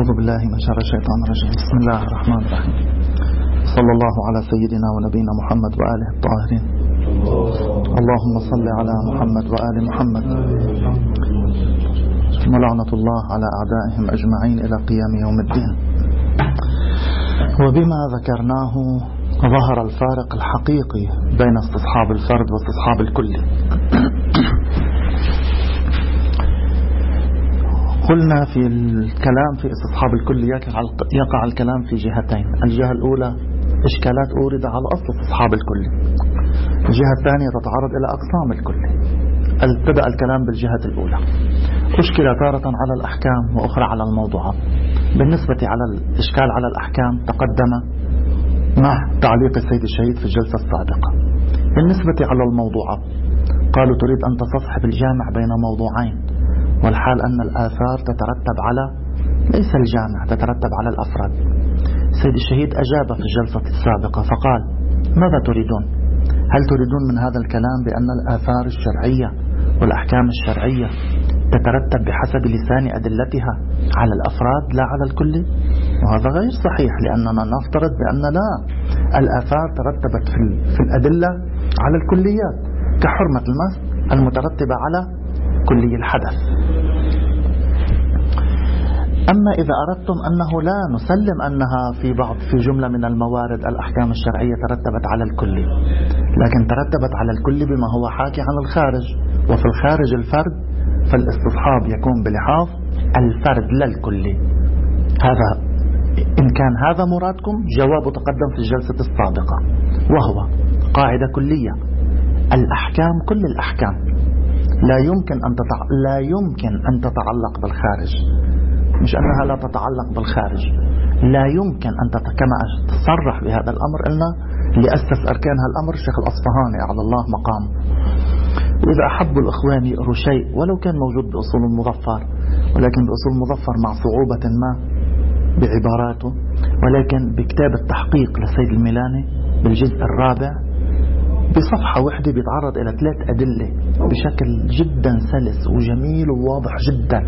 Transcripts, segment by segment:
أعوذ بالله من شر الشيطان الرجيم. بسم الله الرحمن الرحيم. صلى الله على سيدنا ونبينا محمد وآله الطاهرين. اللهم صل على محمد وآل محمد. ولعنة الله على أعدائهم أجمعين إلى قيام يوم الدين. وبما ذكرناه ظهر الفارق الحقيقي بين استصحاب الفرد واستصحاب الكل. قلنا في الكلام في استصحاب الكليات يقع الكلام في جهتين. الجهة الأولى إشكالات أورد على أصل استصحاب الكلي. الجهة الثانية تتعرض إلى أقسام الكلي. ابتدأ الكلام بالجهة الأولى. أشكل تارة على الأحكام وأخرى على الموضوعات. بالنسبة على الإشكال على الأحكام تقدم مع تعليق السيد الشهيد في الجلسة السابقة. بالنسبة على الموضوعات قالوا تريد أن تستصحب الجامع بين موضوعين، والحال أن الآثار تترتب على ليس الجامع، تترتب على الأفراد. السيد الشهيد أجاب في الجلسة السابقة فقال: ماذا تريدون؟ هل تريدون من هذا الكلام بأن الآثار الشرعية والأحكام الشرعية تترتب بحسب لسان أدلتها على الأفراد لا على الكل؟ وهذا غير صحيح، لأننا نفترض بأن لا، الآثار ترتبت في الأدلة على الكليات كحرمة المس المترتبة على كلي الحدث. أما إذا أردتم أنه لا نسلم أنها في جملة من الموارد الأحكام الشرعية ترتبت على الكل، لكن ترتبت على الكل بما هو حاكي عن الخارج، وفي الخارج الفرد، فالاستصحاب يكون بلحاظ الفرد لا الكل. هذا إن كان هذا مرادكم جواب تقدم في الجلسة السابقة، وهو قاعدة كلية: الأحكام كل الأحكام لا يمكن أن تتعلق بالخارج، مش أنها لا تتعلق بالخارج، لا يمكن أن كما تصرح بهذا الأمر إلنا لأسس أركان هالأمر الشيخ الأصفهاني على الله مقام. وإذا أحبوا الإخوان يقروا شيء ولو كان موجود بأصول المظفر، ولكن بأصول المظفر مع صعوبة ما بعباراته، ولكن بكتاب التحقيق للسيد الميلاني بالجزء الرابع بصفحة واحدة بيتعرض إلى 3 أدلة بشكل جدا سلس وجميل وواضح جدا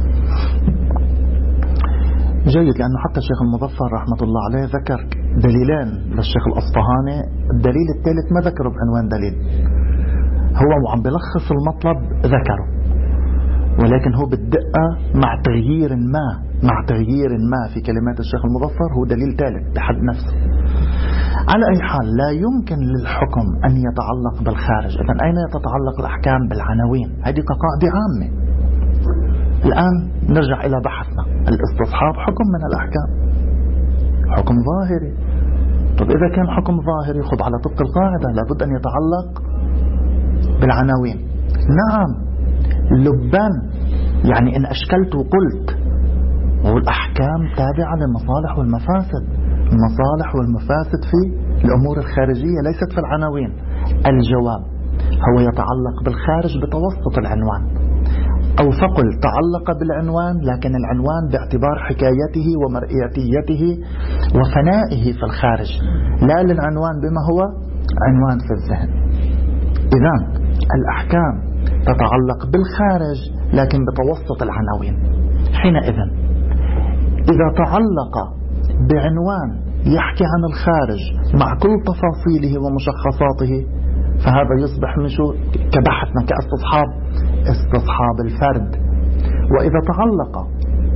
جيد، لأنه حتى الشيخ المظفر رحمة الله عليه ذكر دليلين للشيخ الأصفهاني. الدليل الثالث ما ذكره بعنوان دليل، هو وعم بلخص المطلب ذكره، ولكن هو بالدقة مع تغيير ما في كلمات الشيخ المظفر هو دليل ثالث بحد نفسه. على أي حال لا يمكن للحكم أن يتعلق بالخارج. إذن أين تتعلق الأحكام؟ بالعناوين. هذه كقاعدة عامة. الآن نرجع إلى بحثنا. الاستصحاب حكم من الأحكام، حكم ظاهري. طب إذا كان حكم ظاهري خذ على طبق القاعدة لابد أن يتعلق بالعناوين. نعم لبان، يعني إن أشكلت وقلت والأحكام تابعة للمصالح والمفاسد. المصالح والمفاسد في الأمور الخارجية ليست في العناوين. الجواب هو يتعلق بالخارج بتوسط العنوان، أو فقل تعلق بالعنوان، لكن العنوان باعتبار حكايته ومرئياتيته وفنائه في الخارج، لا للعنوان بما هو عنوان في الذهن. إذن الأحكام تتعلق بالخارج لكن بتوسط العناوين. حينئذ إذا تعلق بعنوان يحكي عن الخارج مع كل تفاصيله ومشخصاته فهذا يصبح مشو كبحثنا استصحاب الفرد. وإذا تعلق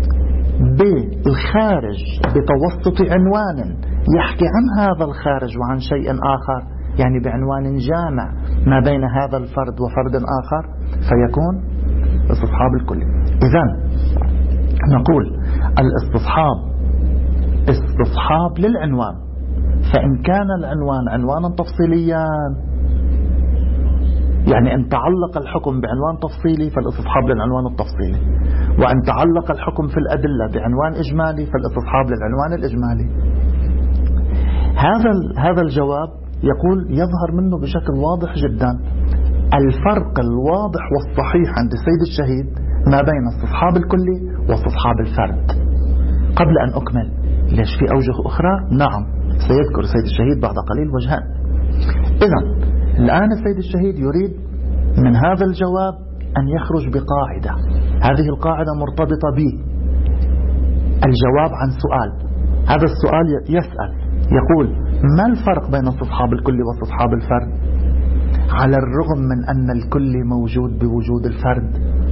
بالخارج بتوسط عنوان يحكي عن هذا الخارج وعن شيء آخر، يعني بعنوان جامع ما بين هذا الفرد وفرد آخر، فيكون استصحاب الكل. إذن نقول استصحاب للعنوان، فإن كان العنوان عنوانا تفصيليا، يعني إن تعلق الحكم بعنوان تفصيلي فالاستصحاب للعنوان التفصيلي، وإن تعلق الحكم في الأدلة بعنوان إجمالي فالاستصحاب للعنوان الإجمالي. هذا الجواب يظهر منه بشكل واضح جدا الفرق الواضح والصحيح عند السيد الشهيد ما بين استصحاب الكلي واستصحاب الفرد. قبل أن أكمل، ليش في أوجه أخرى؟ نعم سيذكر السيد الشهيد بعد قليل وجهان. إذن الآن السيد الشهيد يريد من هذا الجواب أن يخرج بقاعدة، هذه القاعدة مرتبطة الجواب عن سؤال. هذا السؤال يسأل يقول: ما الفرق بين استصحاب الكل واستصحاب الفرد؟ على الرغم من أن الكل موجود بوجود الفرد.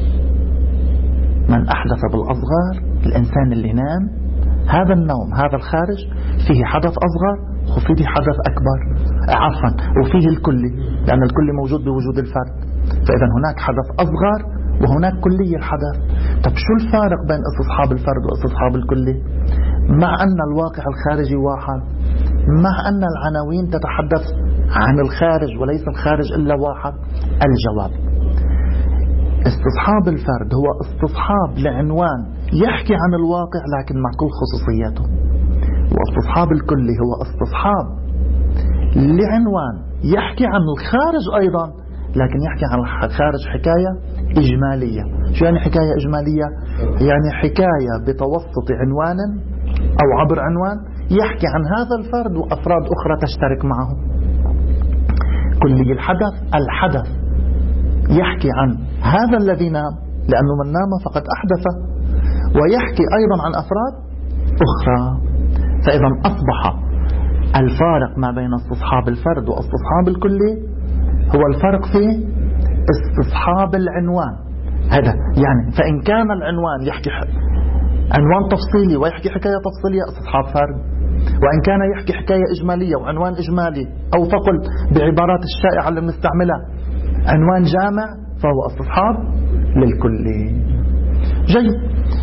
من أحدث بالأصغر، الإنسان اللي نام، هذا النوم، هذا الخارج فيه حدث أصغر وفيه حدث أكبر، وفيه الكلي، لأن الكل موجود بوجود الفرد. فإذا هناك حدث أصغر وهناك كلي الحدث. طب شو الفارق بين استصحاب الفرد واستصحاب الكلي؟ مع أن الواقع الخارجي واحد، مع أن العناوين تتحدث عن الخارج وليس الخارج إلا واحد. الجواب: استصحاب الفرد هو استصحاب لعنوان يحكي عن الواقع لكن مع كل خصوصياته، واستصحاب الكلي هو استصحاب لعنوان يحكي عن الخارج أيضا لكن يحكي عن الخارج حكاية إجمالية. شو يعني حكاية إجمالية؟ يعني حكاية بتوسط عنوان أو عبر عنوان يحكي عن هذا الفرد وأفراد أخرى تشترك معه. كلي الحدث يحكي عن هذا الذي نام، لأنه من نام فقد أحدث، ويحكي أيضا عن أفراد أخرى. فإذا أصبح الفارق ما بين استصحاب الفرد واستصحاب الكلي هو الفرق في استصحاب العنوان. هذا يعني فإن كان العنوان يحكي عنوان تفصيلي ويحكي حكاية تفصيلية، استصحاب فرد. وإن كان يحكي حكاية إجمالية وعنوان إجمالي، أو فقل بعبارات الشائعة اللي بنستعملها عنوان جامع، فهو استصحاب للكلي. جيد.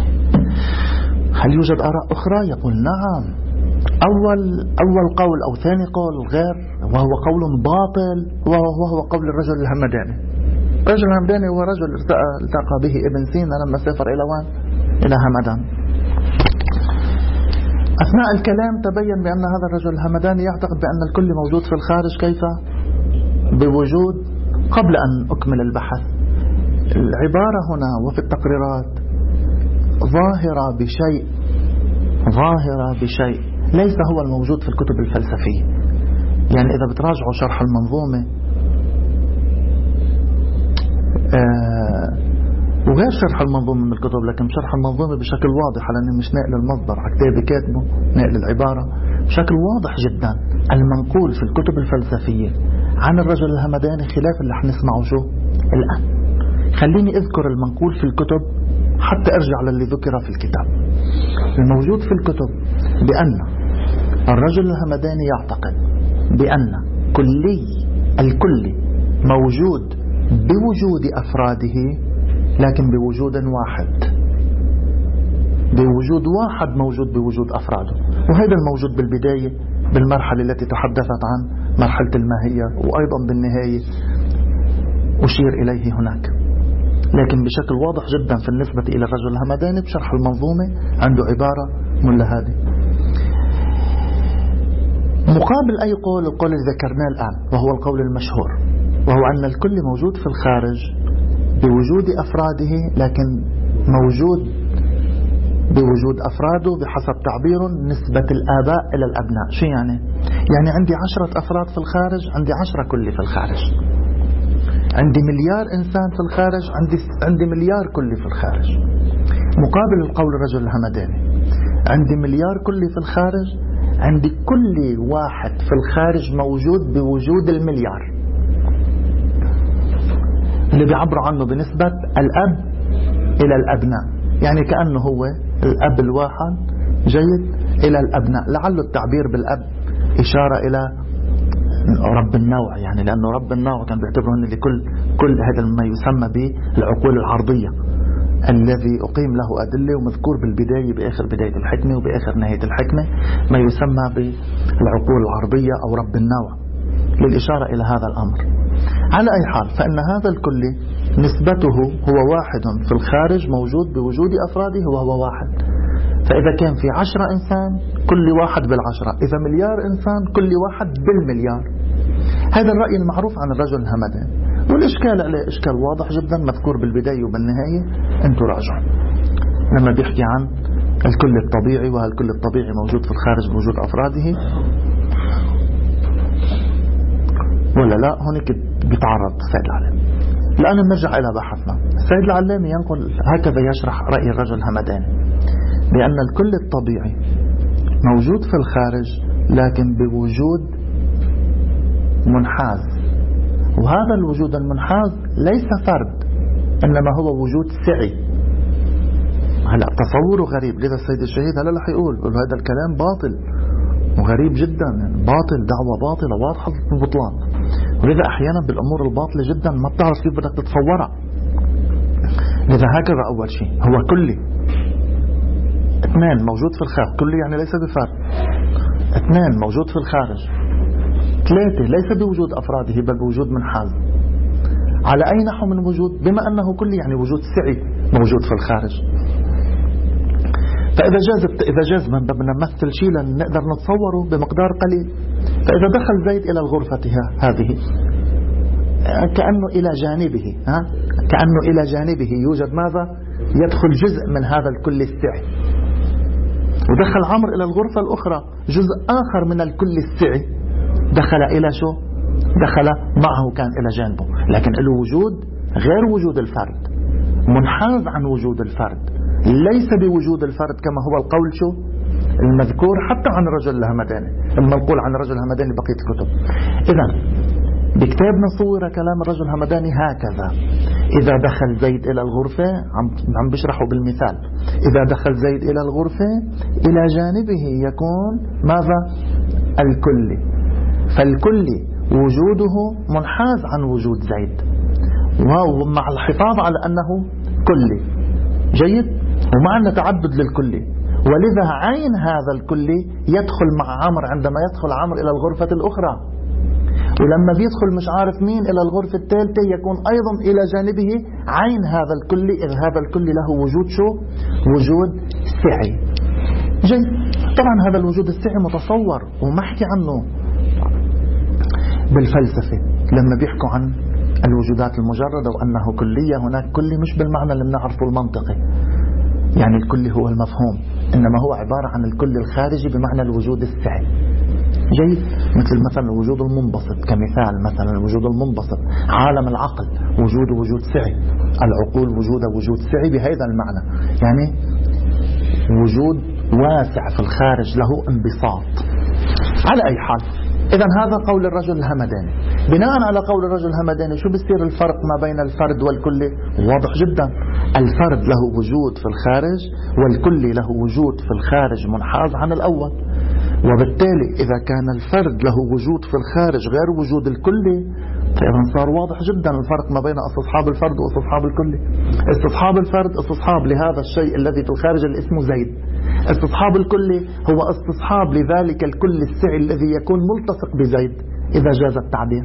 هل يوجد آراء أخرى؟ يقول نعم. أول قول أو ثاني قول غير، وهو قول باطل، وهو قول الرجل الهمداني. الرجل الهمداني هو رجل التقى به ابن سينا لما سافر إلى وين؟ إلى همدان. أثناء الكلام تبين بأن هذا الرجل الهمداني يعتقد بأن الكل موجود في الخارج. كيف؟ بوجود، قبل أن أكمل البحث، العبارة هنا وفي التقريرات ظاهرة بشيء ليس هو الموجود في الكتب الفلسفية. يعني إذا بتراجعوا شرح المنظومة وغير شرح المنظومة من الكتب، لكن شرح المنظومة بشكل واضح، لأنه مش نقل المصدر عكتابي كاتبه، نقل العبارة بشكل واضح جدا. المنقول في الكتب الفلسفية عن الرجل الهمداني خلاف اللي حنسمعه شو الآن. خليني أذكر المنقول في الكتب حتى أرجع للي ذكر في الكتاب. الموجود في الكتب بأن الرجل الهمداني يعتقد بأن الكل موجود بوجود أفراده، لكن بوجود واحد، بوجود واحد موجود بوجود أفراده. وهذا الموجود بالبداية بالمرحلة التي تحدثت عن مرحلة الماهية، وأيضا بالنهاية أشير إليه هناك، لكن بشكل واضح جدا في النسبة إلى الرجل الهمداني بشرح المنظومة عنده عبارة ملا هذه. مقابل أي قول القول اللي ذكرناه الآن، وهو القول المشهور، وهو أن الكل موجود في الخارج بوجود أفراده، لكن موجود بوجود أفراده بحسب تعبير نسبة الآباء إلى الأبناء. شو يعني؟ يعني عندي 10 أفراد في الخارج، عندي 10 كلي في الخارج. عندي مليار إنسان في الخارج، عندي مليار كلي في الخارج. مقابل القول الرجل الهمداني، عندي مليار كلي في الخارج، عندي كل واحد في الخارج موجود بوجود المليار، اللي بيعبروا عنه بنسبة الأب إلى الأبناء. يعني كأنه هو الأب الواحد جيد إلى الأبناء. لعل التعبير بالأب إشارة إلى رب النوع، يعني لأنه رب النوع كان بيعتبره أن كل هذا ما يسمى بالعقول العرضية الذي أقيم له أدلة، ومذكور بالبداية بآخر بداية الحكمة وبآخر نهاية الحكمة ما يسمى بالعقول العرضية أو رب النوع، للإشارة إلى هذا الأمر. على أي حال، فإن هذا الكل نسبته هو واحد في الخارج موجود بوجود أفراده وهو واحد. فإذا كان في 10 إنسان كل واحد بال10، إذا مليار إنسان كل واحد بالمليار. هذا الرأي المعروف عن الرجل الهمداني، والإشكال عليه إشكال واضح جدا مذكور بالبداية وبالنهاية. أنتوا راجعوا لما بيحكي عن الكل الطبيعي، وهالكل الطبيعي موجود في الخارج بوجود أفراده ولا لا. هناك بيتعرض السيد العلامي. الآن نرجع إلى بحثنا. السيد العلامي ينقل هكذا يشرح رأي الرجل الهمداني: بأن الكل الطبيعي موجود في الخارج لكن بوجود منحاز، وهذا الوجود المنحاز ليس فرد إنما هو وجود سعي. هلا تصوره غريب، لذا السيد الشهيد هلا رح يقول هذا الكلام باطل وغريب جدا، يعني باطل، دعوة باطلة واضحة البطلان. ولذا أحيانا بالأمور الباطلة جدا ما بتعرف كيف بدك تتصورها. لذا هكذا أول شيء هو كلي. اثنين موجود في الخارج، كلي يعني ليس بفرد. اثنين موجود في الخارج. ثلاثة ليس بوجود أفراده بل بوجود منحاز. على أي نحو من وجود؟ بما أنه كلي يعني وجود سعي موجود في الخارج. فإذا جاز من بدنا نمثل شيء نقدر نتصوره بمقدار قليل. فإذا دخل زيد إلى الغرفة هذه كأنه إلى جانبه كأنه إلى جانبه يوجد ماذا؟ يدخل جزء من هذا الكل السعي. ودخل عمرو إلى الغرفة الأخرى جزء آخر من الكل السعي دخل إلى شو؟ دخل معه، كان إلى جانبه، لكن له وجود غير وجود الفرد، منحاز عن وجود الفرد، ليس بوجود الفرد كما هو القول شو؟ المذكور حتى عن الرجل الهمداني. لما نقول عن الرجل الهمداني بقية الكتب. إذن بكتابنا صور كلام الرجل الهمداني هكذا: إذا دخل زيد إلى الغرفة، عم بشرحه بالمثال، إذا دخل زيد إلى الغرفة إلى جانبه يكون ماذا؟ الكلي. فالكلي وجوده منحاز عن وجود زيد، ومع الحفاظ على أنه كلي. جيد؟ ومع أن تعدد للكلي، ولذا عين هذا الكلي يدخل مع عمرو عندما يدخل عمرو إلى الغرفة الأخرى، ولما بيدخل مش عارف مين إلى الغرفة الثالثة يكون أيضا إلى جانبه عين هذا الكلي، إذ هذا الكلي له وجود شو؟ وجود سعي. جيد؟ طبعا هذا الوجود السعي متصور ومحكي عنه بالفلسفة لما بيحكوا عن الوجودات المجردة وأنه كلية. هناك كلي مش بالمعنى اللي بنعرفه المنطقي، يعني الكلي هو المفهوم، إنما هو عبارة عن الكل الخارجي بمعنى الوجود السعي. جيد؟ مثلا الوجود المنبسط كمثال، مثلا الوجود المنبسط عالم العقل وجوده وجود سعي، العقول وجود سعي بهذا المعنى، يعني وجود واسع في الخارج له انبساط. على أي حال، إذن هذا قول الرجل الهمداني. بناء على قول الرجل الهمداني شو بيصير الفرق ما بين الفرد والكلي؟ واضح جدا. الفرد له وجود في الخارج والكلي له وجود في الخارج منحاز عن الأول. وبالتالي إذا كان الفرد له وجود في الخارج غير وجود الكلي، فإذا صار واضح جدا الفرق ما بين استصحاب الفرد واستصحاب الكلي. استصحاب الفرد استصحاب لهذا الشيء الذي في الخارج اللي اسمه زيد. استصحاب الكلي هو استصحاب لذلك الكل السعي الذي يكون ملتصق بزيد إذا جاز التعبير.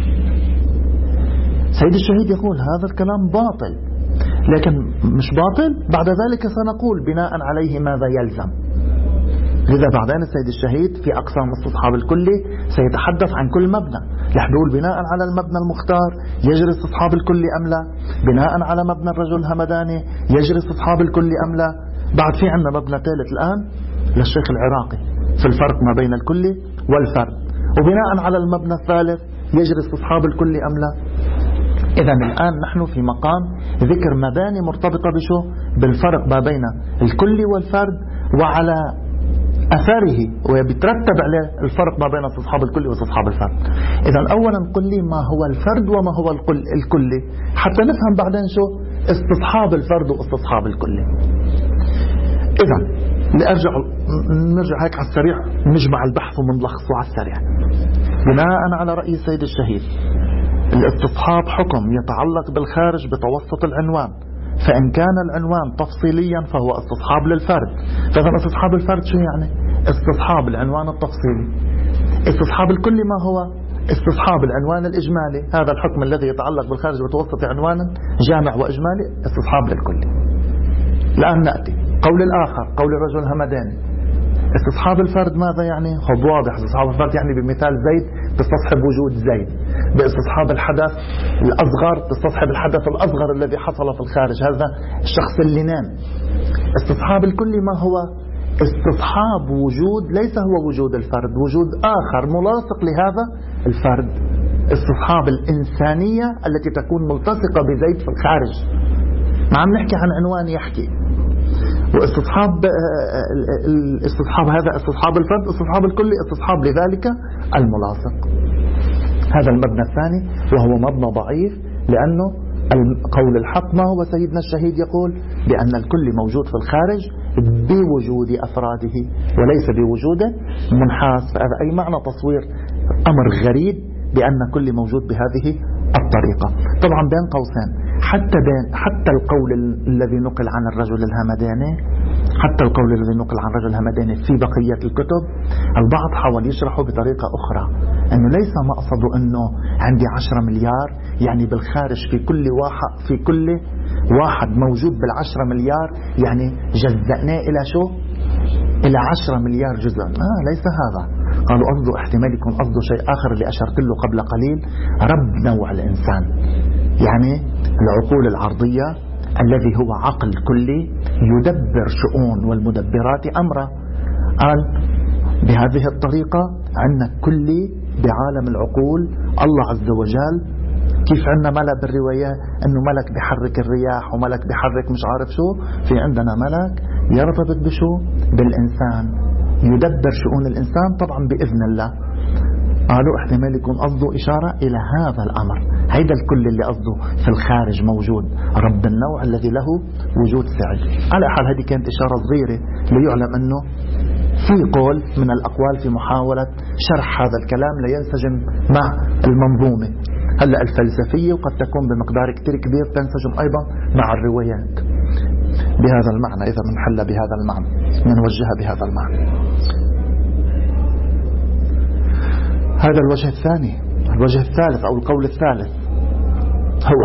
سيد الشهيد يقول هذا الكلام باطل، لكن مش باطل بعد ذلك سنقول بناء عليه ماذا يلزم. لذا بعدين السيد الشهيد في أقسام استصحاب الكلي سيتحدث عن كل مبنى، رح بيقول بناء على المبنى المختار يجري استصحاب الكلي أم لا، بناء على مبنى الرجل الهمداني يجري استصحاب الكلي أم لا. بعد في عندنا مبنى ثالث الآن للشيخ العراقي في الفرق ما بين الكلي والفرد، وبناء على المبنى الثالث يجري استصحاب الكلي أم لا. إذا الآن نحن في مقام ذكر مباني مرتبطة بشو؟ بالفرق ما بين الكلي والفرد وعلى أثاره، ويترتب عليه الفرق ما بين استصحاب الكلي واستصحاب الفرد. إذا أولا قل لي ما هو الفرد وما هو الكلي حتى نفهم بعدين شو استصحاب الفرد واستصحاب الكلي. إذا نرجع هيك على السريع، نجمع البحث ومنلخصه على السريع. بناء على رأي السيد الشهيد الاستصحاب حكم يتعلق بالخارج بتوسط العنوان، فإن كان العنوان تفصيليا فهو استصحاب للفرد. فإذا استصحاب الفرد شو يعني؟ استصحاب العنوان التفصيلي. استصحاب الكلي ما هو؟ استصحاب العنوان الإجمالي، هذا الحكم الذي يتعلق بالخارج بتوسط عنوان جامع وإجمالي، استصحاب للكلي. الآن نأتي قول الآخر، قول الرجل الهمداني. استصحاب الفرد ماذا يعني؟ خب واضح، استصحاب الفرد يعني بمثال زيد تستصحب وجود زيد، باستصحاب الحدث الأصغر تستصحب الحدث الأصغر الذي حصل في الخارج، هذا الشخص اللي نام. استصحاب الكلي ما هو؟ استصحاب وجود ليس هو وجود الفرد، وجود آخر ملاصق لهذا الفرد، استصحاب الإنسانية التي تكون ملتصقة بزيد في الخارج. ما عم نحكي عن عنوان يحكي. واستصحاب هذا استصحاب الفرد، استصحاب الكلي، استصحاب لذلك الملاصق. هذا المبنى الثاني، وهو مبنى ضعيف، لأنه قول الحق ما هو سيدنا الشهيد يقول بأن الكل موجود في الخارج بوجود أفراده وليس بوجوده منحاس. فهذا أي معنى تصوير أمر غريب بأن كل موجود بهذه الطريقة. طبعا بين قوسين، حتى القول الذي نقل عن الرجل الهمداني، حتى القول الذي نقل عن الرجل الهمداني في بقية الكتب، البعض حاول يشرحه بطريقة أخرى، أنه ليس مقصده أنه عندي 10 مليار، يعني بالخارج في كل واحد موجود بال10 مليار، يعني جزأناه إلى شو؟ إلى 10 مليار جزء. ليس هذا. قالوا قصده احتمال يكون قصده شيء آخر اللي أشرت له قبل قليل، رب نوع الإنسان، يعني العقول العرضية الذي هو عقل كلي يدبر شؤون والمدبرات أمره. قال بهذه الطريقة عندنا كلي بعالم العقول الله عز وجل، كيف عندنا ملك بالرواية أنه ملك بحرك الرياح وملك بحرك مش عارف شو، في عندنا ملك يرتبط بشو؟ بالإنسان، يدبر شؤون الإنسان طبعا بإذن الله. قالوا احتمال يكون قصده إشارة إلى هذا الأمر، هيدا الكل اللي قصده في الخارج موجود، رب النوع الذي له وجود فعل. على حال هذه كانت إشارة صغيرة ليعلم أنه في قول من الأقوال في محاولة شرح هذا الكلام لينسجم مع المنظومة هلأ الفلسفية، وقد تكون بمقدار كتير كبير تنسجم أيضا مع الروايات بهذا المعنى، إذا منحل بهذا المعنى منوجهها بهذا المعنى. هذا الوجه الثاني. الوجه الثالث أو القول الثالث هو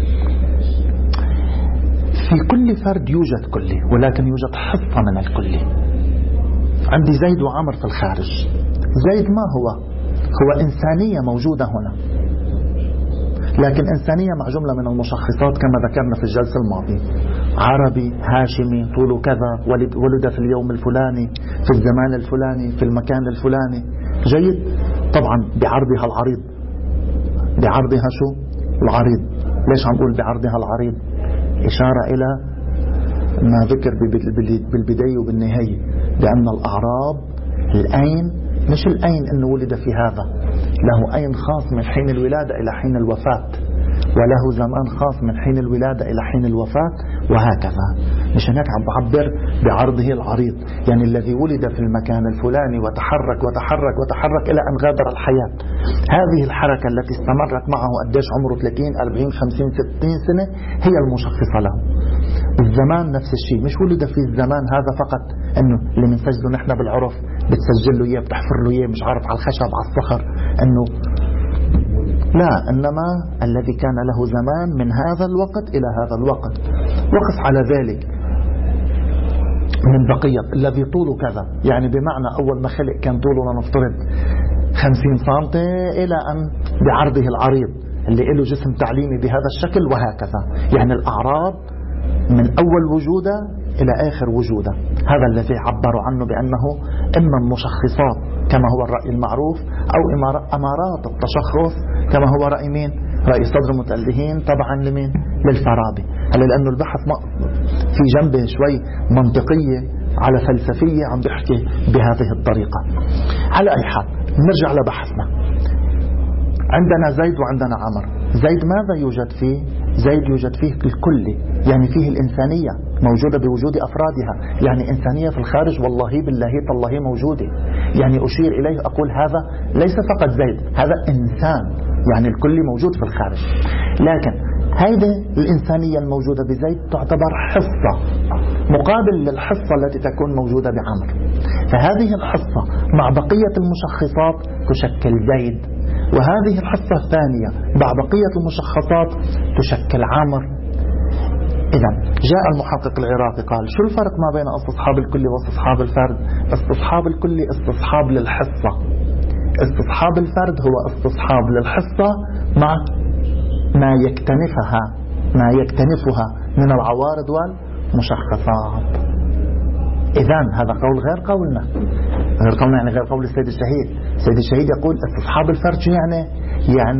في كل فرد يوجد كلي، ولكن يوجد حصة من الكلي. عندي زيد وعمر في الخارج. زيد ما هو إنسانية موجودة هنا، لكن إنسانية مع جملة من المشخصات كما ذكرنا في الجلسة الماضية، عربي هاشمي طوله كذا، ولد في اليوم الفلاني في الزمان الفلاني في المكان الفلاني. جيد. طبعا بعرضها العريض، بعرضها شو؟ العريض. ليش عم أقول بعرضها العريض؟ إشارة إلى ما ذكر بالبداية وبالنهاية، بأن الأعراض الأين مش الأين أنه ولد في هذا، له أين خاص من حين الولادة إلى حين الوفاة، وله زمان خاص من حين الولادة إلى حين الوفاة، وهكذا. مش هناك عم بعبر بعرضه العريض، يعني الذي ولد في المكان الفلاني وتحرك وتحرك وتحرك إلى أن غادر الحياة. هذه الحركة التي استمرت معه قديش عمره 30 40 50 60 سنة هي المشخصة له. الزمان نفس الشيء، مش ولد في الزمان هذا فقط انه اللي بنسجله نحن بالعرف، بتسجل له اياه بتحفر له اياه مش عارف على الخشب على الصخر، انه لا، انما الذي كان له زمان من هذا الوقت الى هذا الوقت. وقف على ذلك من بقية الذي طوله كذا، يعني بمعنى اول ما خلق كان طوله لنفترض 50 سم الى ان بعرضه العريض اللي له جسم تعليمي بهذا الشكل، وهكذا. يعني الأعراض من أول وجوده إلى آخر وجوده. هذا الذي عبروا عنه بأنه إما المشخصات كما هو الرأي المعروف، أو أمارات التشخص كما هو رأي مين؟ رأي صدر المتألهين طبعا لمين؟ للفارابي. هل لأنه البحث في جنبه شوي منطقية على فلسفية عم بيحكي بهذه الطريقة. على أي حال نرجع لبحثنا. عندنا زيد وعندنا عمر. زيد ماذا يوجد فيه؟ زيد يوجد فيه الكلي، يعني فيه الإنسانية موجودة بوجود أفرادها، يعني إنسانية في الخارج والله بالله تالله موجودة. يعني أشير إليه أقول هذا ليس فقط زيد، هذا إنسان، يعني الكلي موجود في الخارج. لكن هذه الإنسانية الموجودة بزيد تعتبر حصة مقابل للحصة التي تكون موجودة بعمر. فهذه الحصة مع بقية المشخصات تشكل زيد، وهذه الحصة الثانية مع بقية المشخصات تشكل عمر. إذا جاء المحقق العراقي قال شو الفرق ما بين استصحاب الكلي واستصحاب الفرد؟ استصحاب الكلي استصحاب للحصة، استصحاب الفرد هو استصحاب للحصة مع ما يكتنفها من العوارض والمشخصات. إذن هذا قول غير قولنا، يعني غير قول السيد الشهيد. السيد الشهيد يقول استصحاب الفرد شو يعني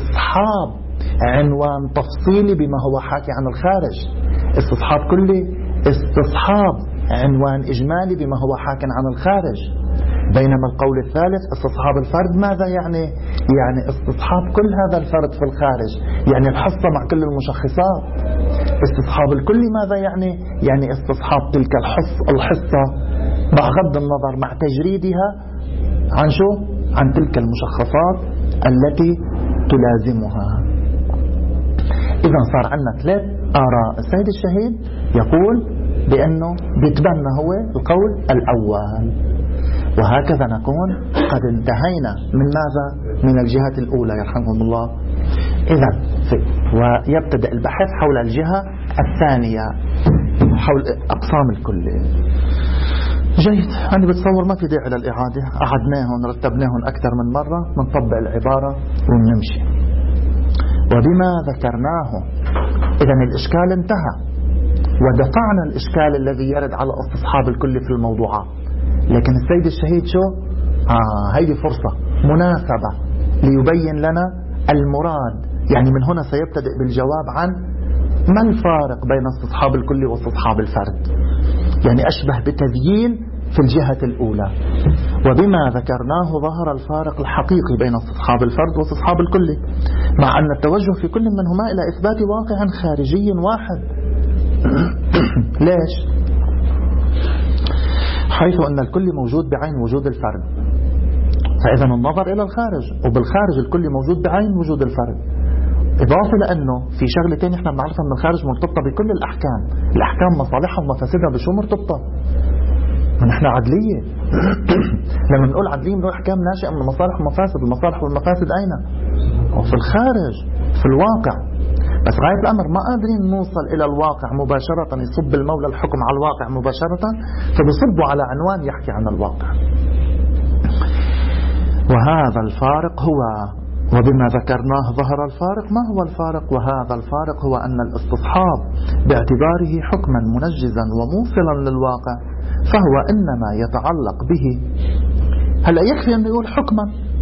استصحاب عنوان تفصيلي بما هو حاكي عن الخارج. استصحاب كلي استصحاب عنوان إجمالي بما هو حاك عن الخارج. بينما القول الثالث استصحاب الفرد ماذا يعني؟ يعني استصحاب كل هذا الفرد في الخارج، يعني الحصة مع كل المشخصات. استصحاب الكل ماذا يعني؟ يعني استصحاب تلك الحصة مع غض النظر مع تجريدها عن شو؟ عن تلك المشخصات التي تلازمها. إذا صار عندنا 3 آراء. السيد الشهيد يقول بأنه بيتبنى هو القول الأول، وهكذا نكون قد انتهينا من ماذا؟ من الجهة الأولى يرحمهم الله. إذا ويبتدأ البحث حول الجهة الثانية، حول أقسام الكل. جيد، أنا بتصور ما في داعي للإعادة، أعدناهن رتبناهن أكثر من مرة، منطبق العبارة ونمشي. وبما ذكرناه إذا الإشكال انتهى، ودفعنا الإشكال الذي يرد على استصحاب الكل في الموضوعات. لكن السيد الشهيد شو؟ هيدي فرصة مناسبة ليبين لنا المراد. يعني من هنا سيبتدئ بالجواب عن ما الفارق بين استصحاب الكل واستصحاب الفرد، يعني أشبه بتبيين في الجهة الأولى. وبما ذكرناه ظهر الفارق الحقيقي بين استصحاب الفرد واستصحاب الكل، مع أن التوجه في كل منهما إلى إثبات واقع خارجي واحد. ليش؟ حيث أن الكل موجود بعين وجود الفرد، فإذا النظر إلى الخارج، وبالخارج الكل موجود بعين وجود الفرد. إضافة لأنه في شغلة تانية احنا بنعرفها أن الخارج مرتبطة بكل الأحكام. الأحكام مصالحها ومفاسدها بشو مرتبطة؟ نحن عدلية. لما نقول عدلية بنقول أحكام ناشئة من مصالح ومفاسد. المصالح والمفاسد أين؟ وفي الخارج، في الواقع. بس غاية الأمر ما قادرين نوصل إلى الواقع مباشرة، يصب المولى الحكم على الواقع مباشرة، فبصبوا على عنوان يحكي عن الواقع. وهذا الفارق هو، وبما ذكرناه ظهر الفارق. ما هو الفارق؟ وهذا الفارق هو أن الاستصحاب باعتباره حكما منجزا وموصلا للواقع فهو إنما يتعلق به. هلأ يكفي أن يقول حكما،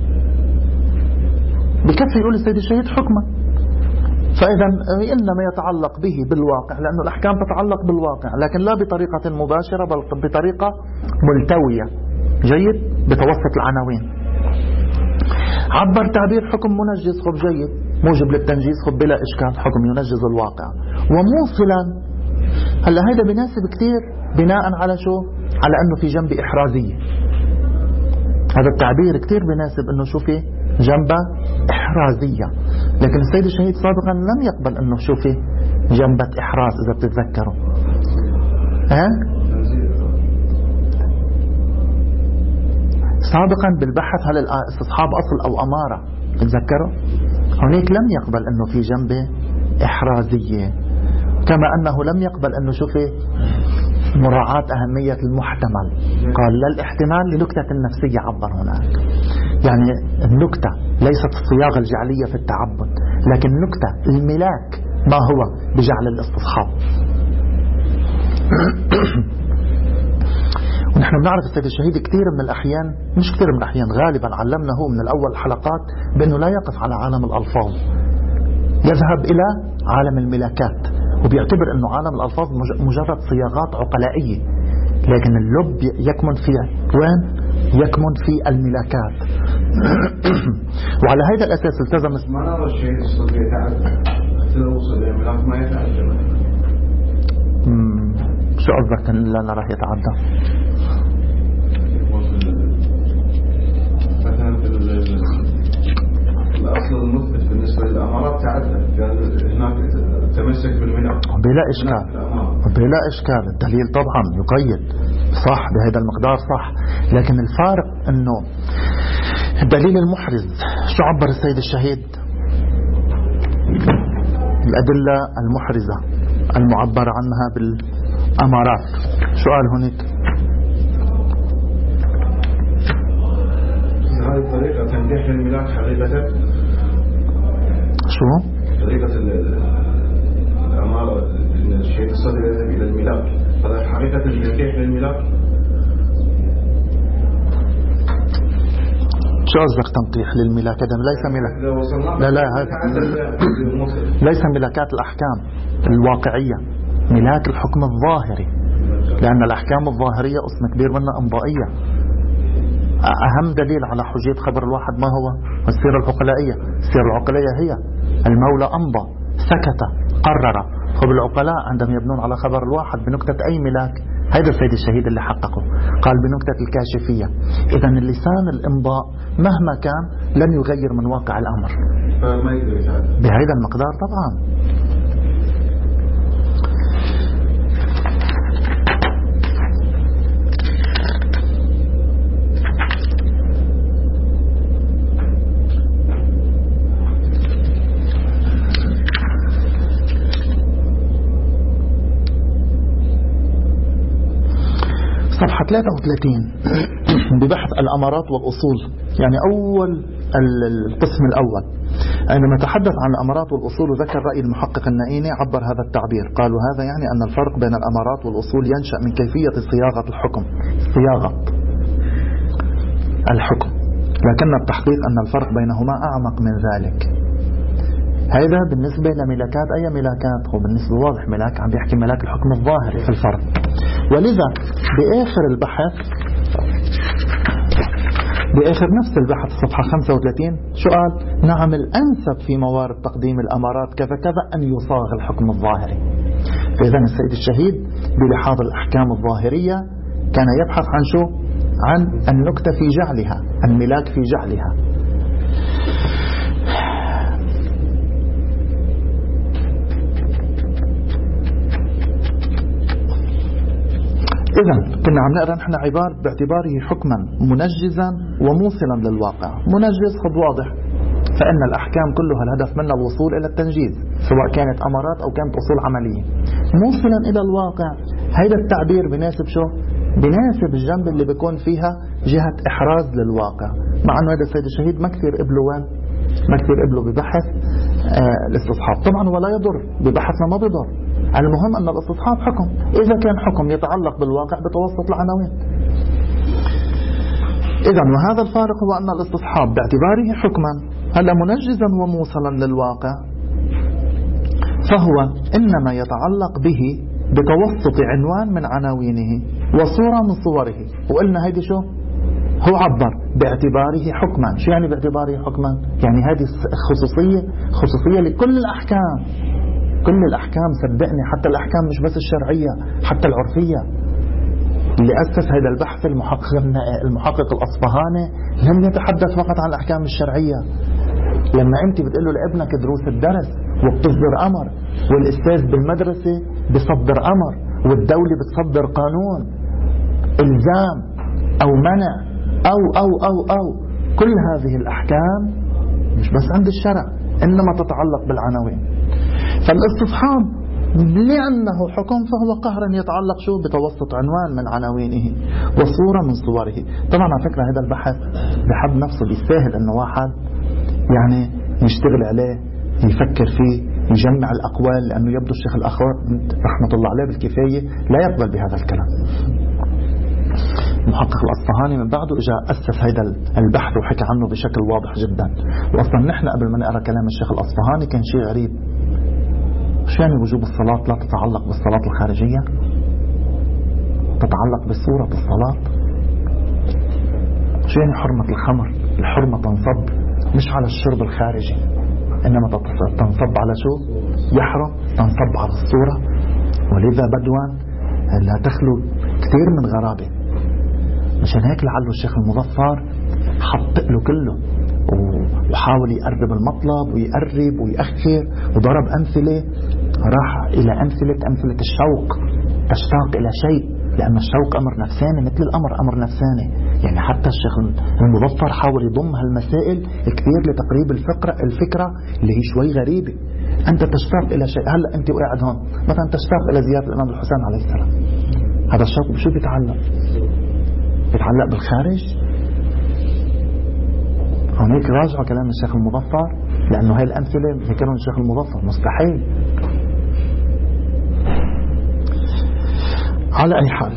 بكفي يقول السيد الشهيد حكما، فإذا إنما يتعلق به بالواقع، لأن الأحكام تتعلق بالواقع، لكن لا بطريقة مباشرة بل بطريقة ملتوية. جيد، بتوسط العناوين. عبر تعبير حكم منجز، خب جيد، موجب للتنجيز، خب بلا إشكال، حكم ينجز الواقع. وموصلا، هلا هذا بناسب كتير بناء على شو؟ على أنه في جنب إحرازية. هذا التعبير كتير بناسب أنه شو فيه؟ جنبة إحرازية. لكن السيد الشهيد سابقا لم يقبل أنه شو فيه؟ جنبة إحراز، إذا بتتذكروا. سابقا بالبحث هل الاستصحاب أصل أو أمارة، تتذكروا؟ هناك لم يقبل أنه في جنبه إحرازية، كما أنه لم يقبل أنه شو فيه؟ مراعاة أهمية المحتمل. قال لا الاحتمال لنكتة النفسية، عبر هناك. يعني النكتة ليست الصياغة الجعلية في التعبد، لكن نكتة الملاك ما هو بجعل الاستصحاب. ونحن بنعرف السيد الشهيد كثير من الأحيان، مش كثير من الأحيان، غالبا علمناه من الأول الحلقات بأنه لا يقف على عالم الألفاظ، يذهب إلى عالم الملاكات، وبيعتبر أنه عالم الألفاظ مجرد صياغات عقلائية، لكن اللب يكمن في وين؟ يكمن في الملاكات. وعلى هذا الأساس التزم. ما نرى الشيء الصدري يتعدى حتى لو وصل الملاك ما يتعدى. شو قصدك لا نراه يتعدى؟ مثلا في الأصل المثبت بالنسبة للأمارات تعدى، هناك تمسك بالملاك بلا إشكال، بلا إشكال. الدليل طبعا يقيد صح بهذا المقدار صح، لكن الفارق أنه الدليل المحرز شو عبر السيد الشهيد؟ الأدلة المحرزة المعبر عنها بالأمارات. سؤال هناك، هذه الطريقة تنجح للملاك حقيقة؟ شو؟ طريقة الأمارة الشيء الصدر يذهب إلى الملاك، هذا حقيقة تنجح للملاك؟ شو قصدك تنقيح للملاك؟ هذا ليس ملاك، لا هذا ليس ملاكات الأحكام الواقعية. ملاك الحكم الظاهري، لأن الأحكام الظاهرية قسم كبير منها إمضائية. أهم دليل على حجية خبر الواحد ما هو؟ السيرة العقلائية. السيرة العقلائية هي المولى أمضى، سكت، قرر. العقلاء عندما يبنون على خبر الواحد بنكتة أي ملاك، هذا السيد الشهيد اللي حققه قال بنكتة الكاشفية. إذا اللسان الإمضاء مهما كان لن يغير من واقع الأمر بهذا المقدار طبعا. صفحة 33 ببحث الأمارات والأصول، يعني أول القسم الأول عندما تحدث عن الأمارات والأصول وذكر رأي المحقق النائيني عبر هذا التعبير، قالوا هذا يعني أن الفرق بين الأمارات والأصول ينشأ من كيفية صياغة الحكم، صياغة الحكم، لكن التحقيق أن الفرق بينهما أعمق من ذلك. هذا بالنسبة لملاكات أي ملاكات، هو بالنسبة واضح ملاك عم بيحكي ملاك الحكم الظاهري في الفرق. ولذا بآخر البحث، بآخر نفس البحث صفحة 35 شو قال؟ نعم الأنسب في موارد تقديم الأمارات كذا كذا أن يصاغ الحكم الظاهري. فإذا السيد الشهيد بلحاظ الأحكام الظاهرية كان يبحث عن شو؟ عن النكتة في جعلها، الملاك في جعلها. إذن كنا عم نقرأ نحن عبارة باعتباره حكما منجزا وموصلا للواقع. منجز خد واضح، فإن الأحكام كلها الهدف منها الوصول إلى التنجيز، سواء كانت أمارات أو كانت أصول عملية. موصلا إلى الواقع، هذا التعبير بناسب شو؟ بناسب الجنب اللي بيكون فيها جهة إحراز للواقع، مع أنه هذا السيد الشهيد ما كثير قبله وين؟ ما كثير قبله ببحث الاستصحاب. طبعا ولا يضر ببحثنا، ما بيضر. المهم أن الاستصحاب حكم، إذا كان حكم يتعلق بالواقع بتوسط العناوين. إذن وهذا الفارق هو أن الاستصحاب باعتباره حكما هل منجزا وموصلا للواقع، فهو إنما يتعلق به بتوسط عنوان من عناوينه وصورة من صوره. وقلنا هيدي شو؟ هو عبر باعتباره حكما. شو يعني باعتباره حكما؟ يعني هذه خصوصية لكل الأحكام، كل الأحكام صدقني، حتى الأحكام مش بس الشرعية، حتى العرفية. اللي أسس هذا البحث المحقق الأصفهاني لم يتحدث فقط عن الأحكام الشرعية. لما أنت بتقول له لابنك دروس الدرس وبتصدر أمر، والأستاذ بالمدرسة بصدر أمر، والدولة بتصدر قانون إلزام أو منع أو كل هذه الأحكام مش بس عند الشرع، إنما تتعلق بالعناوين. فالاستصحاب لأنه حكم فهو قهرا يتعلق شو؟ بتوسط عنوان من عناوينه وصورة من صوره. طبعا على فكرة هذا البحث بحب نفسه بيستاهل انه واحد يعني يشتغل عليه، يفكر فيه، يجمع الأقوال، لأنه يبدو الشيخ الأخوات رحمة الله عليه بالكفاية لا يقبل بهذا الكلام. المحقق الأصفهاني من بعده اجى أسس هذا البحث وحكى عنه بشكل واضح جدا. وأصلا نحن قبل ما نقرأ كلام الشيخ الأصفهاني كان شيء غريب. شو يعني وجوب الصلاة لا تتعلق بالصلاة الخارجية؟ تتعلق بصورة الصلاة؟ شو يعني حرمة الخمر؟ الحرمة تنصب مش على الشرب الخارجي، إنما تنصب على شو؟ يحرم تنصب على الصورة. ولذا بدوا لا تخلو كثير من غرابة. مشان هيك لعله الشيخ المظفر حط له كله وحاول يقرب المطلب ويقرب ويأخر وضرب أمثلة، راح إلى أمثلة الشوق، تشتاق إلى شيء، لأن الشوق أمر نفساني مثل الأمر أمر نفساني. يعني حتى الشيخ المظفر حاول يضم هالمسائل كثير لتقريب الفكرة اللي هي شوي غريبة. أنت تشتاق إلى شيء، هلأ أنت وقاعد هون مثلا تشتاق إلى زيارة الإمام الحسين عليه السلام، هذا الشوق بشو بيتعلق؟ بيتعلق بالخارج؟ هناك راجعوا كلام الشيخ المظفر، لأنه هاي الأمثلة ذكرهم الشيخ المظفر مستحيل. على أي حال،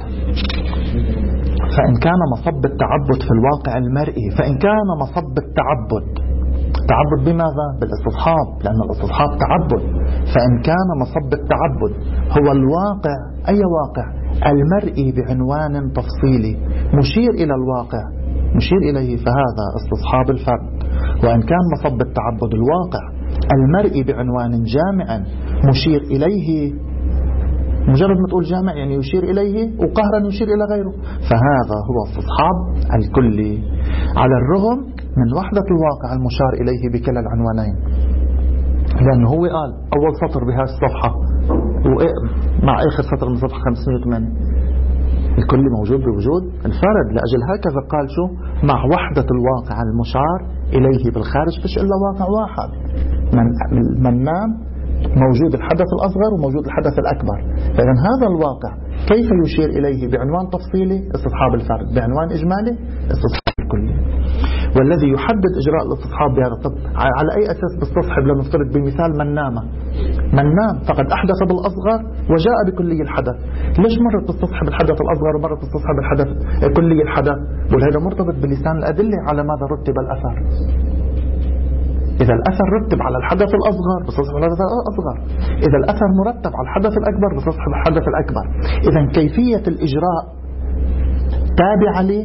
فإن كان مصب التعبد في الواقع المرئي، فإن كان مصب التعبد تعبد بماذا؟ بالاستصحاب، لأن الاستصحاب تعبد. فإن كان مصب التعبد هو الواقع، أي واقع؟ المرئي بعنوان تفصيلي مشير إلى الواقع، مشير إليه، فهذا استصحاب الفرد. وإن كان مصب التعبد الواقع المرئي بعنوان جامع مشير إليه، مجرد ما تقول جامع يعني يشير إليه وقهرا يشير إلى غيره، فهذا هو استصحاب الكلي، على الرغم من وحدة الواقع المشار إليه بكلا العنوانين. لأنه هو قال أول سطر بهذه الصفحة مع آخر سطر من صفحة 508 الكل موجود بوجود الفرد، لأجل هكذا قال شو؟ مع وحدة الواقع المشار إليه بالخارج فيش إلا واقع واحد، من نام موجود الحدث الأصغر وموجود الحدث الأكبر. فإذا هذا الواقع كيف يشير إليه بعنوان تفصيلي؟ استصحاب الفرد، بعنوان إجمالي استصحاب الكلي. والذي يحدد إجراء الاستصحاب بهذا، طب على أي أساس بستصحب؟ لنفترض بمثال من نام فقد أحدث بالأصغر وجاء بكلي الحدث، ليش مرة تستصحب الحدث الأصغر ومرة تستصحب الحدث كلي الحدث؟ وهذا مرتبط بلسان الأدلة على ماذا رتب الأثر. إذا الأثر رتب على الحدث الأصغر بستصحب الحدث الأصغر، إذا الأثر مرتب على الحدث الأكبر بستصحب الحدث الأكبر. إذا كيفية الإجراء تابعة لي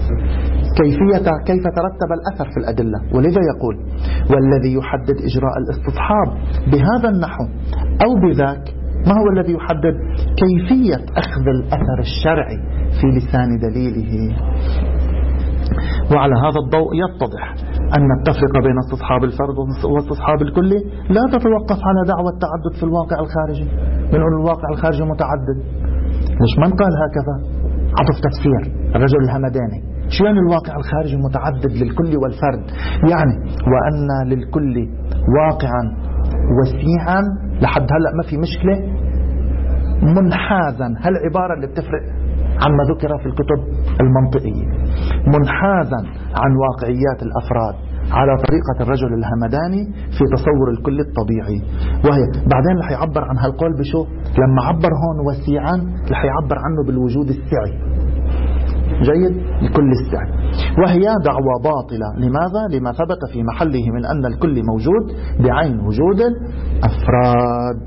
كيف ترتب الأثر في الأدلة. ولذا يقول والذي يحدد إجراء الاستصحاب بهذا النحو أو بذاك، ما هو الذي يحدد؟ كيفية أخذ الأثر الشرعي في لسان دليله. وعلى هذا الضوء يتضح أن التفرقة بين استصحاب الفرد واستصحاب الكلي لا تتوقف على دعوة التعدد في الواقع الخارجي. بنقول الواقع الخارجي متعدد، مش من قال هكذا؟ عطف تفسير الرجل الهمداني. شو يعني الواقع الخارجي متعدد للكل والفرد؟ يعني وأن للكل واقعا وسيعا لحد هلأ ما في مشكلة، منحازا، هالعبارة اللي بتفرق عما ذكر في الكتب المنطقية، منحازا عن واقعيات الأفراد على طريقة الرجل الهمداني في تصور الكل الطبيعي. وهي بعدين رح يعبر عن هالقول بشو؟ لما عبر هون وسيعا رح يعبر عنه بالوجود السعي، جيد، الكل السعي. وهي دعوة باطلة. لماذا؟ لما ثبت في محله من أن الكل موجود بعين وجود الأفراد.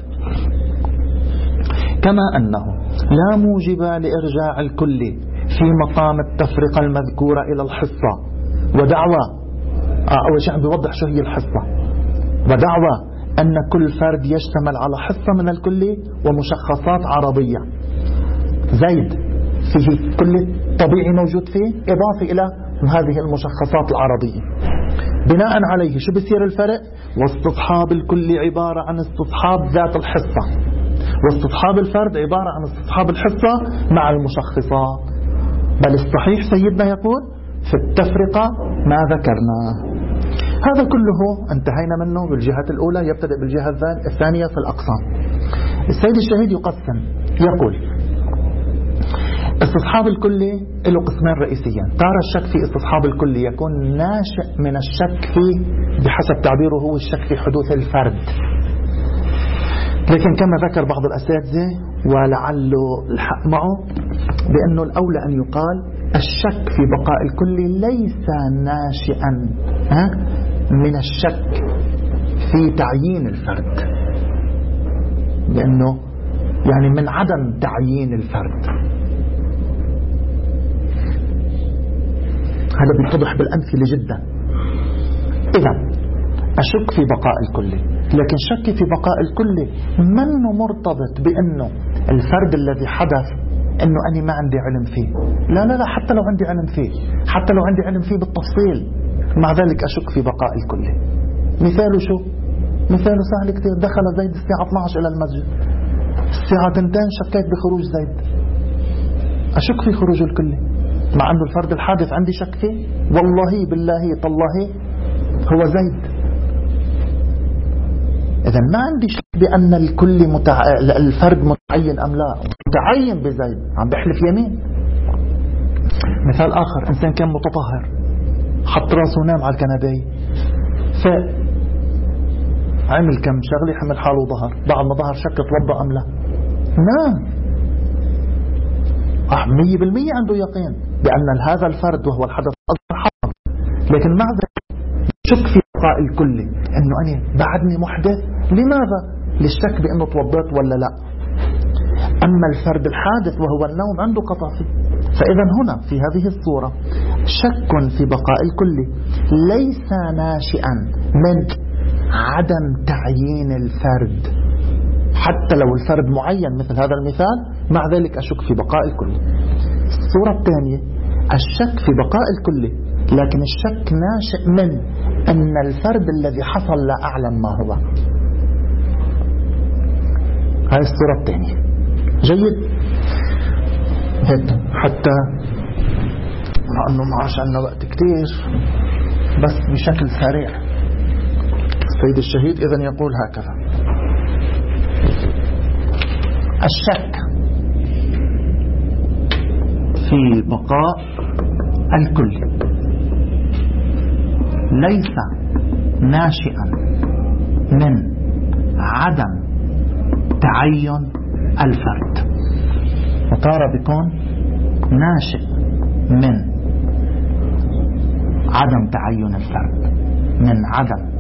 كما أنه لا موجب لإرجاع الكل في مقام التفرقة المذكورة إلى الحصة، ودعوى أول شيء بيوضح شو هي الحصة، ودعوى أن كل فرد يشتمل على حصة من الكل ومشخصات عرضية. زيد فيه كل طبيعي موجود فيه إضافة إلى هذه المشخصات العرضية. بناء عليه شو بصير الفرق؟ واستصحاب الكل عبارة عن استصحاب ذات الحصة، واستصحاب الفرد عبارة عن استصحاب الحصة مع المشخصات. بل الصحيح سيدنا يقول في التفرقة ما ذكرناه. هذا كله انتهينا منه بالجهة الأولى، يبتدأ بالجهة الثانية في الأقسام. السيد الشهيد يقسم، يقول استصحاب الكلي له قسمين رئيسيين. ترى الشك في استصحاب الكلي يكون ناشئ من الشك في، بحسب تعبيره هو، الشك في حدوث الفرد. لكن كما ذكر بعض الأساتذة ولعله الحق معه بأنه الأولى أن يقال الشك في بقاء الكل ليس ناشئا من الشك في تعيين الفرد، لأنه يعني من عدم تعيين الفرد. هذا بيتضح بالأمثلة جدا. إذا أشك في بقاء الكل، لكن شك في بقاء الكل منه مرتبط بأنه الفرد الذي حدث أنه أنا ما عندي علم فيه. لا لا لا، حتى لو عندي علم فيه، حتى لو عندي علم فيه بالتفصيل، مع ذلك أشك في بقاء الكل. مثاله شو؟ مثاله سهل كتير. دخل زيد الساعة 12 إلى المسجد، الساعة 2 شكيت بخروج زيد، أشك في خروج الكل مع أنه الفرد الحادث عندي شك فيه. والله بالله طالله هو زيد. إذا ما عندي شك بأن الكل الفرد متعين أم لا، متعين بزيد، عم بحلف يمين. مثال آخر، إنسان كان متطهر، حط راسه ونام على الكنباية، فعمل كم شغلة، حمل حاله وظهر، بعد ما ظهر شك توضأ أم لا، نام 100% عنده يقين بأن هذا الفرد وهو الحدث الأصغر حصل، لكن مع ذلك شك في بقاء الكلي انه انا بعدني محدث. لماذا؟ للشك بانه توضأت ولا لا. اما الفرد الحادث وهو النوم عنده قطع فيه. فاذا هنا في هذه الصورة شك في بقاء الكلي ليس ناشئا من عدم تعيين الفرد، حتى لو الفرد معين مثل هذا المثال، مع ذلك أشك في بقاء الكلي. الصورة الثانية الشك في بقاء الكلي لكن الشك ناشئ من أن الفرد الذي حصل لا أعلم ما هو. هذه الصورة الثانية. جيد. حتى مع أنه ما عاش عنا وقت كتير بس بشكل سريع. السيد الشهيد إذن يقول هكذا: الشك في بقاء الكل ليس ناشئا من عدم تعين الفرد، وتارة بيكون ناشئ من عدم تعين الفرد، من عدم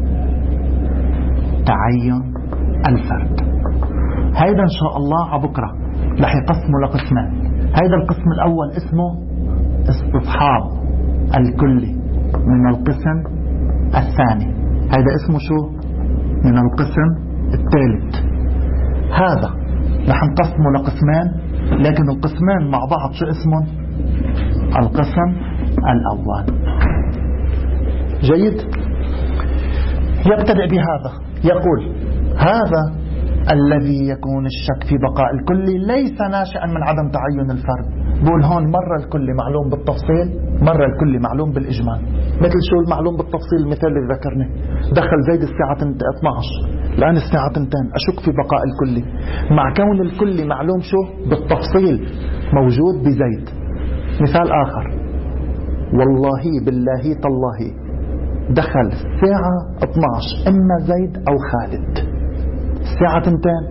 تعين الفرد. هيدا إن شاء الله عبكرة رح يقسموا لقسمين. هيدا القسم الأول اسمه استصحاب الكلي من القسم الثاني. هيدا اسمه شو؟ من القسم الثالث. هذا رح نقسمه لقسمين، لكن القسمين مع بعض شو اسمه؟ القسم الأول. جيد. يبتدئ بهذا، يقول: هذا الذي يكون الشك في بقاء الكلي ليس ناشئا من عدم تعين الفرد. بقول هون مرة الكلي معلوم بالتفصيل، مرة الكلي معلوم بالإجمال. مثل شو المعلوم بالتفصيل؟ المثال اللي ذكرناه، دخل زيد الساعة 12، الآن الساعة 2، أشك في بقاء الكلي مع كون الكلي معلوم شو بالتفصيل موجود بزيد. مثال آخر: والله بالله تالله دخل الساعة 12 إما زيد أو خالد. الساعة 2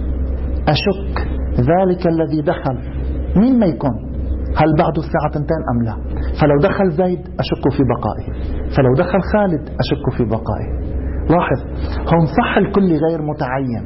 أشك ذلك الذي دخل مين ما يكون، هل بعد الساعة 2 أم لا؟ فلو دخل زيد أشك في بقائه، فلو دخل خالد أشك في بقائه. لاحظ هون صح الكل غير متعين،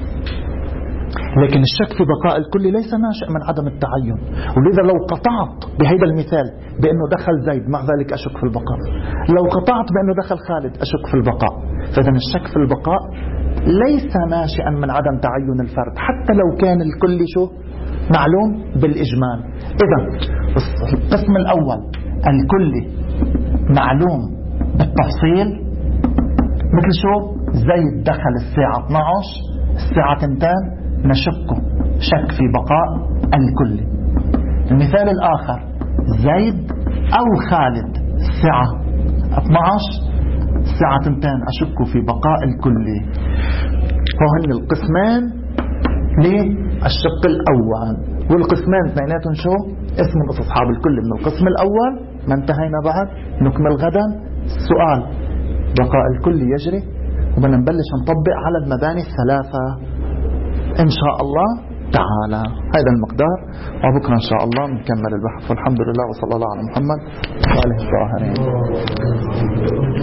لكن الشك في بقاء الكل ليس ناشئ من عدم التعين. ولذا لو قطعت بهذا المثال بأنه دخل زيد مع ذلك أشك في البقاء، لو قطعت بأنه دخل خالد أشك في البقاء. فإذا الشك في البقاء ليس ناشئا من عدم تعين الفرد، حتى لو كان الكل شو معلوم بالإجمال. إذا القسم الأول الكلي معلوم بالتفصيل، مثل شو؟ زيد دخل الساعة 12، الساعة 2 نشك شك في بقاء الكلي. المثال الآخر: زيد أو خالد الساعة 12، الساعة 2 أشك في بقاء الكلي. فهن القسمان للشق الأول، والقسمان اثنيناتهم شو؟ اسمهم استصحاب الكل من القسم الأول. ما انتهينا بعد، نكمل غدا السؤال بقاء الكل يجري، وبدنا نبلش نطبق على المباني الثلاثة إن شاء الله تعالى. هذا المقدار، وبكرة إن شاء الله نكمل البحث. والحمد لله وصلى الله على محمد وآله الطاهرين.